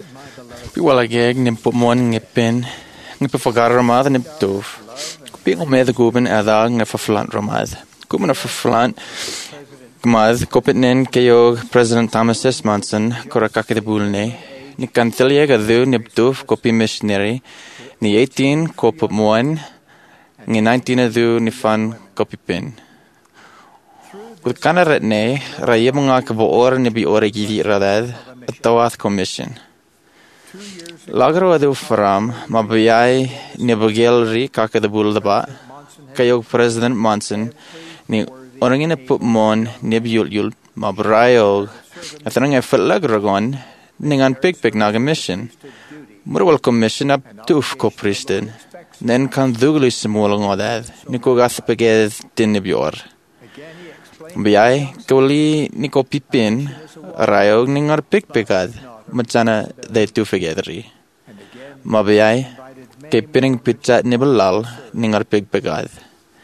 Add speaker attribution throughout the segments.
Speaker 1: Piwala geg nim pumon ngepin ngep fagar ramad nim tof. Pi ngomed guben ada ngef flant ramad. Guben flant gmad kopitnen kayo President Thomas S. Monson korakake de bulne. Ni kantelia gadu nip tof kopi missionary. Ni 18 kopumon ni 19 adu ni fan kopi pin. With kanaret ne raya mga kaboor ni bi ore gidi radad atawath commission. Lagro adu faram mabiyay ni bagelri kakadabul daba kayog President Monson ni orangin pupmon ni biyul mabrayog atanang effort lagragon ningan pig naga mission. Murwal commission up tuf ko pristin. Nen kan dugli simulong odad ni ko gaspaged din ni bior. Biyay kawli ni ko pipin rayog ningar pigad macana they two together. Mabiyay kay pining pitchat ni balal ningar pigad.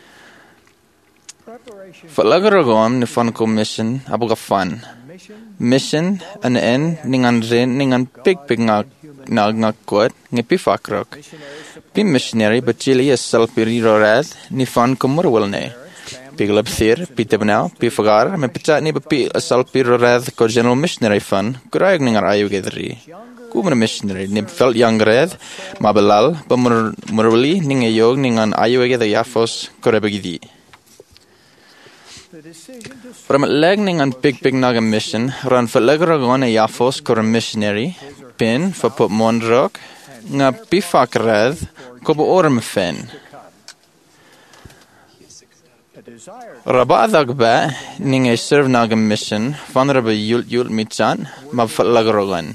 Speaker 1: Falagaragon ni fan commission abuga fan. Mission an en ningan rin ningan pig ngakot ngipi fakrok. Pi missionary bachili asal piri rorad ni fan kumurwal ne. Piglab thir, pitabnao, pifagar, me pichat ni bapi asal pirorad ko general missionary fund, kurayog ningar ayo gedri. Kumar missionary, ni felt young red, mabalal, pamurwali, ningayog ningan ayo gedri yafos korebagidi. From leg ningan pig naga mission, run for legragon a yafos kore missionary, pin for put mondrok, nga pifakred, kobo orm fen. Rabadag ba ning a serve naga mission van raba yult michan mabfalagrogan.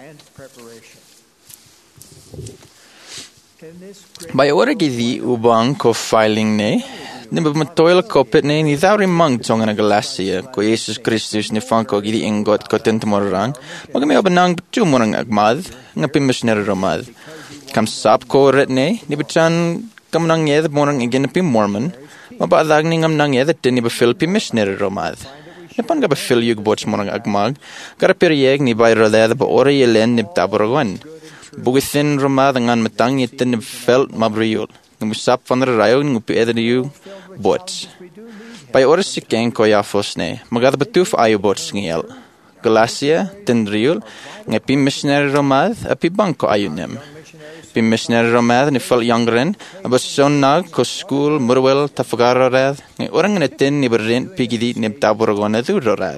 Speaker 1: By origidi ubang ko filing ne nimba matoil kopit ne ni dauri mang tonga na galasia ko Jesus Christus ni fanko gidi ingot ko tentamorang magame obanang tu morang agmad nga missionary romad kam sap ko ret ne ni bichan kamnang yed morang again pi Mormon mabadag ningam nang yed ni ba Philippi missionary romad nepan ga ba Phil yug boch morang agmag karapirieg ni bay rodad ba ore yelen ni taborogon bugisin romad ngan matang yitin ni felt mabriul ngumusap van rayo ngupi eden yu boch bay ore sikeng ko yafos ne magad batuf ayo boch ngel Galacia tendriul ngapi missionary romad api bangko ayunem pi missionary romad ni fal youngren abason nag ko school murwel tafagarorad ni orang netin ni berin pigidi ni taborogona durorad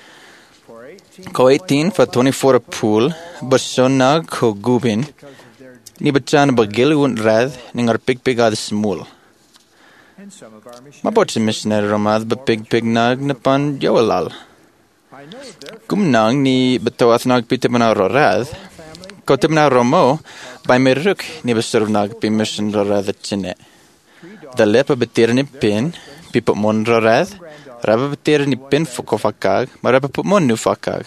Speaker 1: ko 18 for 24 pool bason nag ko gubin ni bachan bagilun rad ni ngar pigad small mabot missionary romad ba pig nag napan yowalal kumnang ni betawat nag pitibna rorad ko tibna romo by meruk ni beserv nag pi mission rorad chine the lepa betir ni pin pipo mon rorad raba betir ni pin fokofakag maraba mon nu fakag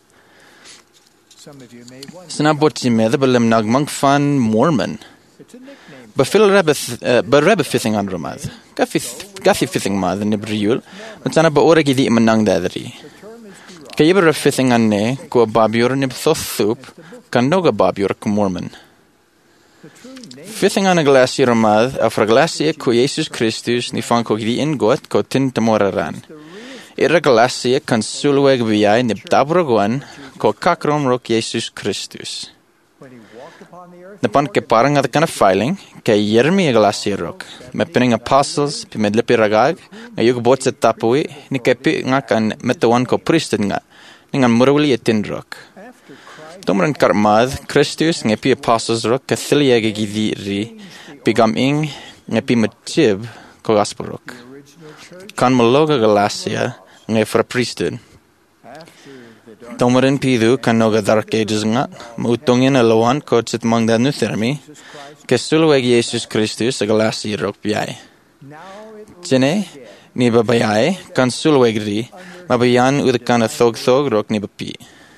Speaker 1: snabot si med belem nag mang fan Mormon but fil raba fithing on romad gafi fithing mad ni briul matana ba ora gidi manang dadri kayibra fithing anne ko babior ni thothup kanoga babior ko Mormon fithing an glacier mad afra glacier ko Jesus Christus ni fanko gidi ingot ko tintamoraran era glacier kan sulweg biay ni tabrogon ko kakrom rok Jesus Christus napan ke parang at kana filing kay yermi glacier rock me pinning apostles pi medlepi ragag ngayug bot sa tapui ni kepi ngakan metawan ko priesthood nga ningan muruli etin rock tomran karmad Christus ngapi apostles rock kathilia gidi ri pigaming ngapi matib ko gospel rock kan maloga glacia ngay for priesthood tomran pidu kanoga dark ages nga mautongin alawan ko chit mangda nuthermi kesulweg Jesus Christus sa glacia rock biay chene ni babayay kan sulweg ri mabayan udkan thog rock ni bapi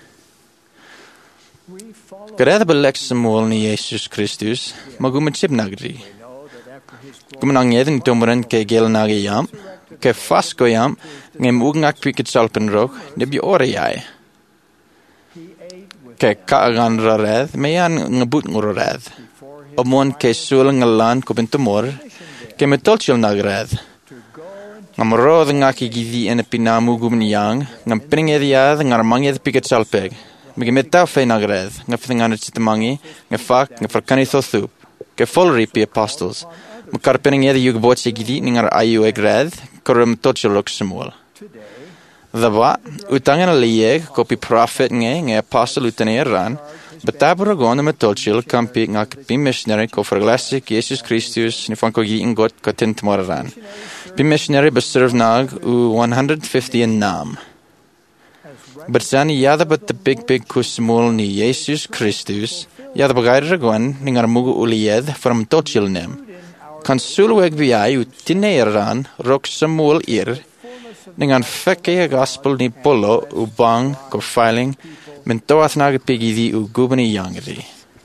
Speaker 1: Kada balak semul ni Jesus Christus magumachib nagri kumanang yedin tomran ke gel nagayam ke fasko yam ngem ugngak pikit salpen rok nebi oreyai ke kaagan raredd, mayan ngabut nguroredd. Omon ke sul ngalan ko bentumor, ke metolchil nagredd. Ngamrodd nga ki gidhi en pinamu gumniyang, ngam pringediad ngarmanged piketsalpeg. Migemeta fe nagredd, nga fithingan chitamangi, nga fak, nga farkanitho thup. Ke folri pi apostles. Makar pringedi yug botse gidhi ningar ayu egredd, korum tolchil rok semol. Daba, utangan aliyeg, ko pi prophet nge apostle utane ran, betabra gona metolchil kampi nga pi missionary ko verglasik Jesus Christus ni fanko gi ingot ko tintmor ran. Pi missionary beserv nag u 150 in naam. Bersani yada bet the big kusmol ni Jesus Christus, yada bagaira gwan ningar mugu uliyed from tolchil nem. Kan sulweg biai u tineran rok samol ir, ningan fekke gospel ni polo u bang ko filing men toath nag pigidi u gubani yangri.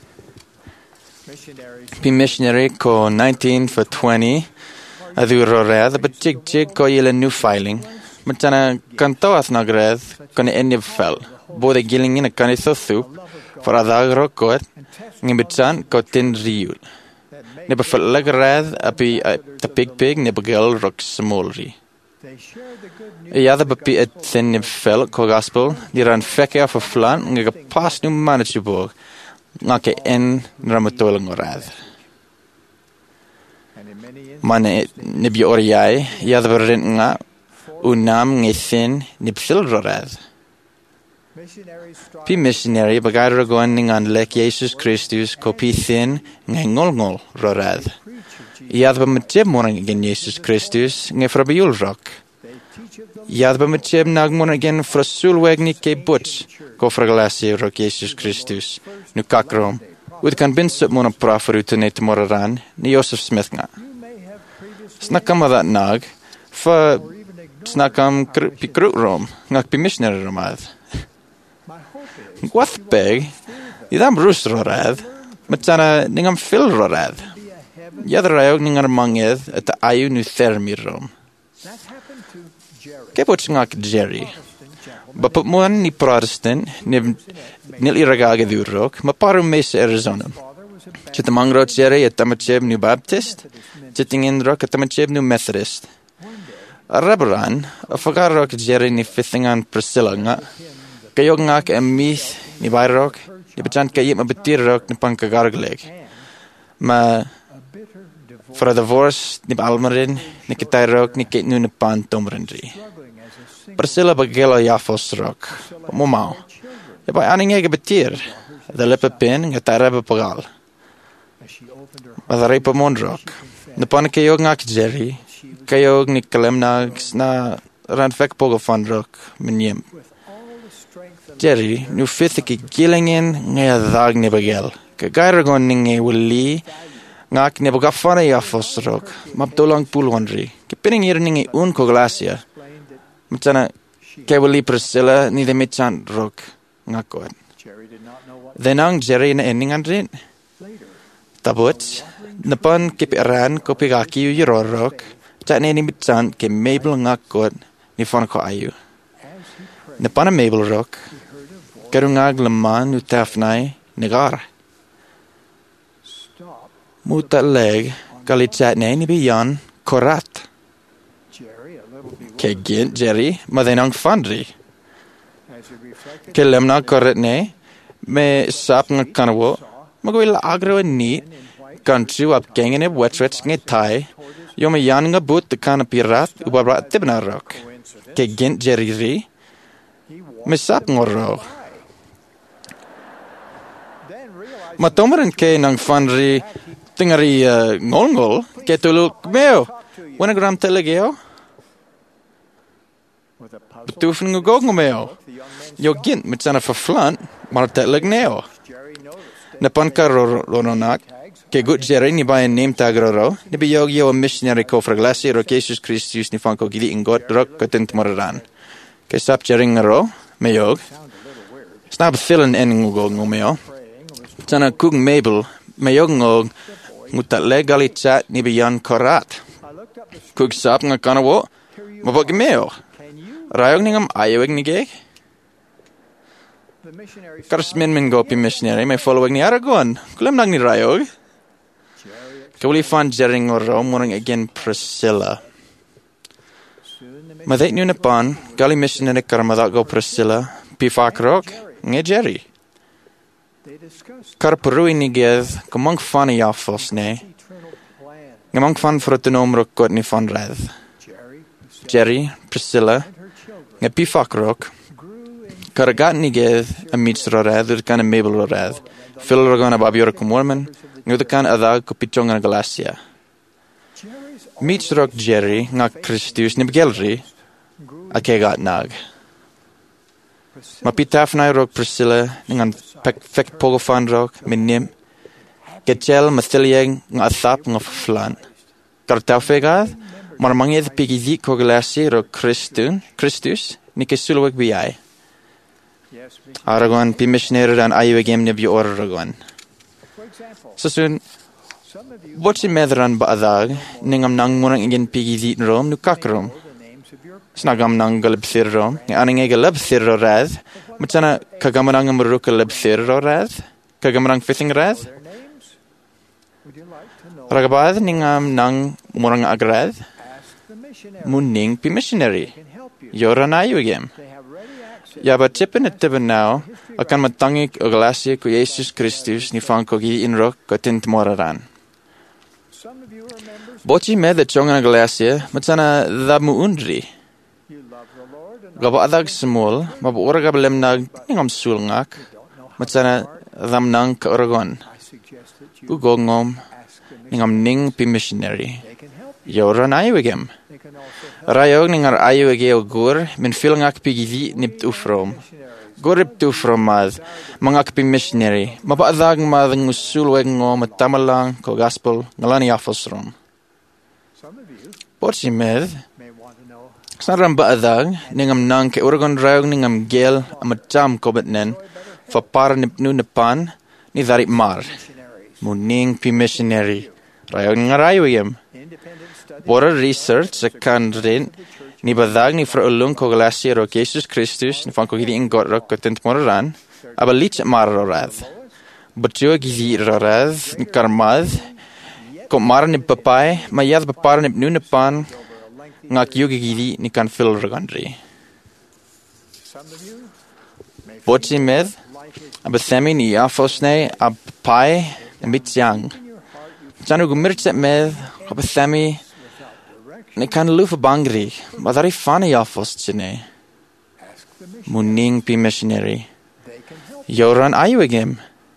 Speaker 1: Pi missionary ko 19 for 20 adu rored but jig ko yele new filing. Matana kan toath nagred kon enib fel. Bode gilling in a kanitho thup for adagro kot ngibitsan ko tin riul. Neba fel lagred api the pig nebagel rock smolri. Yada bepi et thin fel ko gospel di ran fekke af flan nga pas nu manachibog nga ke en ramatol ngorad. Mane nibi oriai yada berin nga unam ngethin nibsil rorad. Pi missionary bagaira goan ningan lek Jesus Christus ko pi thin ngol rorad. Yada bemitib morang again Jesus Christus nga frabiul rock. Yada bemitib nagmon again frasulweg ni ke butch ko fraglasi rock Jesus Christus nu kakrom. Ud kan binsup mona proffer utanet moraran ni Joseph Smith nga. Snakam adat nag fa snakam pi krutrom ngak pi missionary ramad. Gwathbeg idam rus rorad matana ningam fil rorad. Yada rayog ningar manged at ayu nu thermirom. Kebot ngak Jerry. Baput muan ni Protestant nil iragage durok maparum mes Arizona. Chitamangrot Jerry at tamacheb nu Baptist. Chitingin rock at tamacheb nu Methodist. Arabaran afagarok Jerry ni fithingan Priscilla nga. Kayog ngak emith ni bayrok. Ni bachan kayip mabetirok ni pangkagargleg. Ma for a divorce ni almarin ni kitayrok ni kit nu ni pantomrenri. Priscilla bagela yafos rock. Momau. Yaba aning ege betir. The lippe pin nga tarebe pagal. Madaripa monrock. Napan kayog ngak Jerry. Kayog ni kalemna na ranfek pogo van rock minyem. Jerry nu fithiki gillingen nga dag ni bagel. Kagayragon ninge wili ngak ni bagafana yafos rock. Mabdolang pulwanri. Kipining ir ninge un koglasia. Matana kewali Priscilla ni de michan rock ngakot. Denang Jerry na ending andrin. Tabot napan kipiran kopigaki yuro rock. Chat ni michan ke Mabel ngakot ni fon ko ayu. Napan Mabel rock. Karungag laman utafnai negar. Muta leg kali chat ni biyan korat. Kegin Jerry madenang fundri. Kelemna korat ne me sap ng kanwo magwil agro ni country up gengene wetwets nge tai yom yan nga but kan pirat ubabra tibna rock. Kegin Jerry ri me sap ngoro. Matomren ke nang fundri tingari ngolngol ketuluk meo. Wanagram telegeo. Betufn ngogong meo. Yo gint met sana verflant, maar teleg neo. Napan karoronak, ke gut Jerry ni ba en name tagroro, ni bi yo a missionary ko fraglasi ro Jesus Christus ni fanko gili ingot rok katent moraran. Ke sap Jerry ngaro, meyog. Snap fillen en ngogong meo. Sana kung Mabel, meyog ngog ngutat legali chat ni bi yan korat. Kug sap nga kanawo, mabog meo. Rayog ningam ayaweg ni geg? Karas min go pi missionary, may following ni Aragon. Kulam nag ni Rayog. Kawali fan Jerry or Rome, morning again Priscilla. Madet nyo na pan, gali missionary karamadak go Priscilla, pi fakrok, nge Jerry. Karperui ni gedd, gomang fan i afos ne. Gamang fan for het noem rok god ni fan redd. Jerry, Priscilla, nge pi fakrok, karagat ni gedd a meets ro redd, ur kan a mabel ro redd. Phil ro gan a babi ro kumorman, nge ur kan adag ko pichong an Galacia. Meets rok Jerry, nga Christus ni begelri, a kegat nag. Mapitaf na rok Priscilla, ngan fek pogofan rok, minim. Getjel mathilieng nga athap nga flan. Kartau fegad, marmangid pigidik ko Galacia rok Christus, ni kesulwek biyay. Aragon pi missionary ran ayu agem ni bi Aragon. Sasun, Botsi medran baadag, ningam nang murang ingin pigidik rom, nu kakrom. Snagam nang galibthir rom, nga aning galibthir ro rad, Machana kagamarang maruk galibthir ro rad, kagamarang fithing rad. Ragabad ningam nang murang agrad, muning pi missionary. Yoran ayu agem. Ja, but tippen het tippen now, akan matangik o Galacia ko Jesus Christus ni fan ko gi inrok ko tint moraran. Bochi med the chongan Galacia, matsana da mu undri. Gaba adag smol, mab ora gablem nag ningam sulngak, matsana dam nang ka Aragon. Ugongom ningam ning pi missionary. Yoran ayu agem. Rayog ningar ayu ageo gur, min filngak pigidi nipt ufrom. Gorip ufrom mad, mangak pi missionary. Maba adag mad ngusulweg ngom tamalang ko gospel ngalani afosrom. Potsi med, Saram baadag, ningam nang ke Aragon rayog ningam gel amatam kobetnen, fa para nipnu nepan, ni darit mar. Muning pi missionary. Rayog ningar ayu agem. Bora research akan rin ni badag ni fraulung ko Galacia ro Jesus Christus ni fan ko gidi ingot ro ko tent moran aba lich mar ro rad. Butyo gidi ro rad ni karmad ko mar ni papai mayad papar ni nunepan ngak yogi gidi ni kan fil ro gandri. Botsi med aba semi ni afosne ab pai mityang. Janu gumirchet med aba semi ni kan lufa bangri, madari fani afos chine. Muning pi missionary. Yoran ayu agem.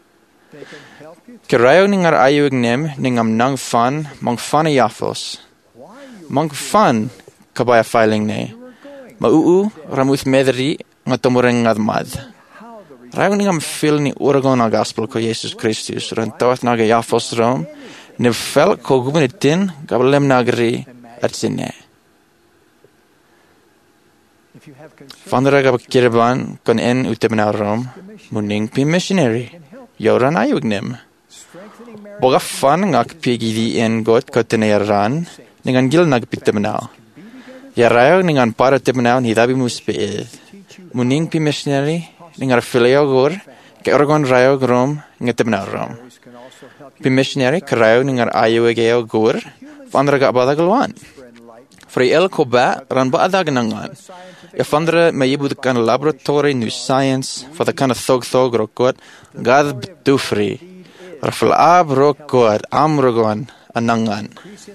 Speaker 1: Kerayo ningar ayu agnem ningam nang fan mang fani afos. Mang fan kabaya filing ne. Mauu ramuth medri ngatomureng ngadmad. Rayo ningam fil ni Aragon a gospel ko Jesus Christus ran tawat naga afos rom. Ne fel ko gubunitin gabalem nagri at sine. Vandra gab kirban kon en utebna rom, muning pi missionary. Yoran ayugnem. Boga fan ngak pigidi en got koteneran, ningan gil nag pitebna. Yarayo ningan para tebna ni dabi muspe. Muning pi missionary, ningar filio gor, ke Aragon rayo rom, ngetebna rom. Pi missionary, karayo ningar ayugeo gor, Vandra gak badagalwan. Free el koba ran badag nangan. Ya vandra mayibudkan laboratory new science for the kind of thog rokot gad betufri. Rafal ab rokot amrogon anangan.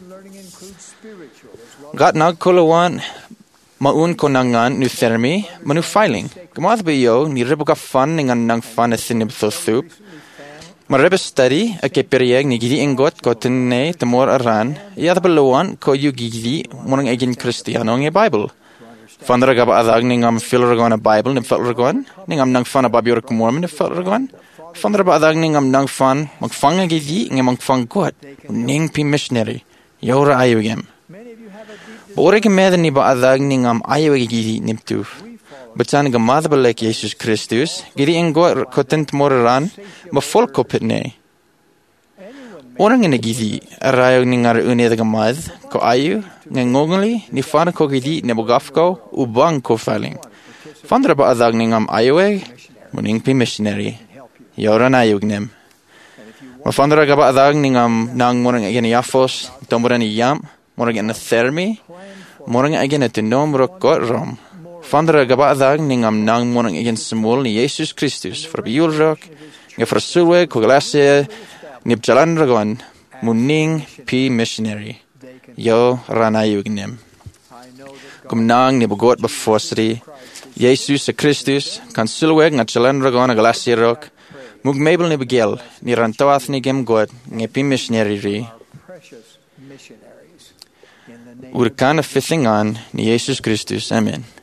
Speaker 1: Gat nagkulawan maun ko nangan nu thermi manu filing. Gamath biyo ni ribuka fan ningan nang fan asinib thup. Marebe study ake perieg ni gidi ingot ko tenne temor aran ya tabeluan ko yu gidi morang egin Kristiano nge Bible. Vandra gaba adag ningam filragon a Bible ni filragon ningam nang fan a babior kumormen ni filragon. Vandra ba adag ningam nang fan magfanga gidi nge magfang god ning pi missionary yora ayugem. Bore gemed ni ba adag ningam ayugi gidi nimtuf. Bacaan gamad balek Jesus Christus, gidi ingo kotent moran, mafol kopitne. Orang ina gidi, arayo ningar uneda gamad, ko ayu, ngongoli, ni fan ko gidi nebogafko, ubang ko faling. Vandra ba adag ningam ayueg, muning pi missionary. Yoran ayugnem. Mafandra gaba adag ningam nang morang again yafos, tomboran yam, morang again thermi, morang again at nomro got rom. Fandra gaba adag ningam nang morang again small ni Jesus Christus for biulrock, gefrasuwe koglasse, nib jalan ragon, muning pi missionary. Yo ranayugnem. Kum nang nib got befosri, Jesus Christus, kan sulweg ngat jalan ragon a glasse rock. Mug mabel ni begel, ni rantawath ni gem God, ngepi missionary ri. Urkan a fithing on, ni Jesus Christus, amen.